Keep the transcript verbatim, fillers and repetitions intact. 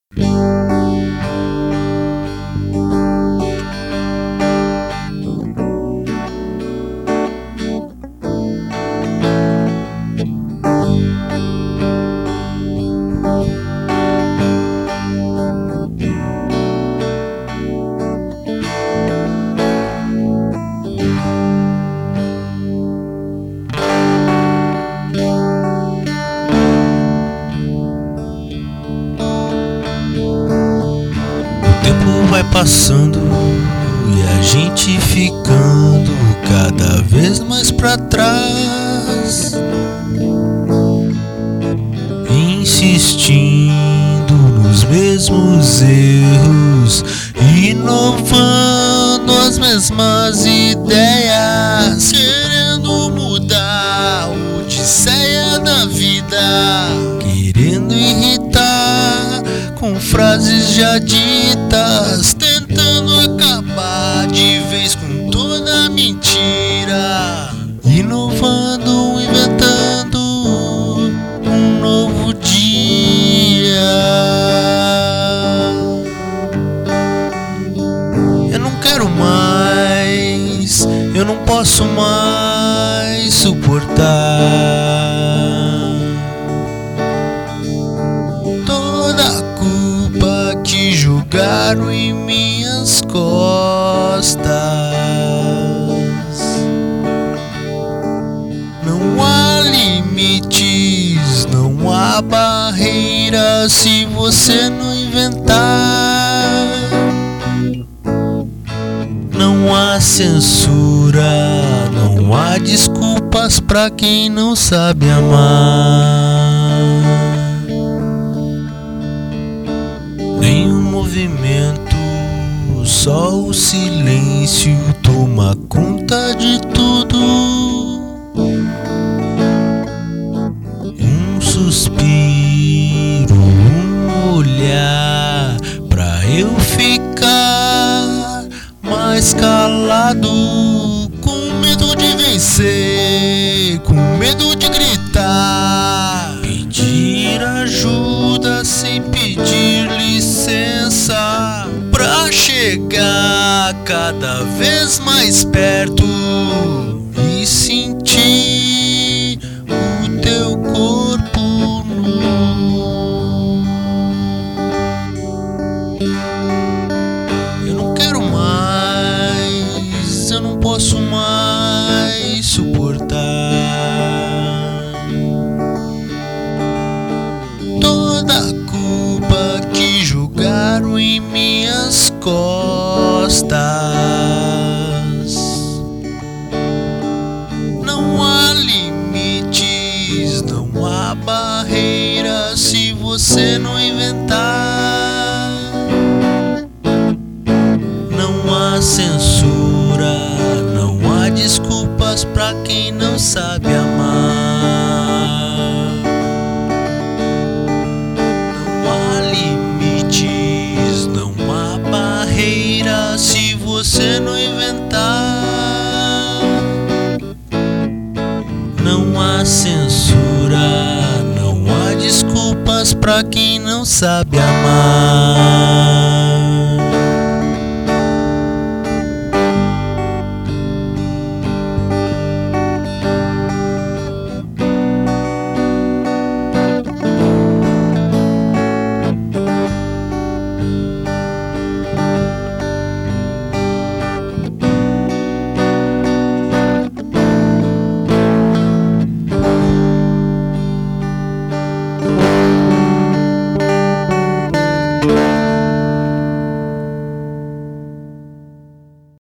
O tempo vai passando e a gente ficando cada vez mais pra trás, insistindo nos mesmos erros, inovando as mesmas ideias, querendo mudar a odisseia da vida, querendo irritar com frases já ditas, tentando acabar de vez com toda mentira, inovando, inventando um novo dia. Eu não quero mais, eu não posso mais suportar toda a culpa que jogaram em minhas costas. Não há limites, não há barreiras se você não inventar. Não há censura, não há desculpas pra quem não sabe amar. Nenhum movimento, só o silêncio toma conta de tudo. Um suspiro, um olhar pra eu ficar mais calado, com medo de vencer, com medo de gritar, pedir ajuda sem pedir licença, pra chegar cada vez mais perto e sentir o teu corpo nu. Eu não quero mais, eu não posso mais suportar toda a culpa que jogaram em minhas costas. Não há limites, não há barreiras se você não inventar. Não há censura, não há desculpas pra quem não sabe amar. Não há limites, não há barreiras se você não inventar. Não há censura, não há desculpas pra quem não sabe amar.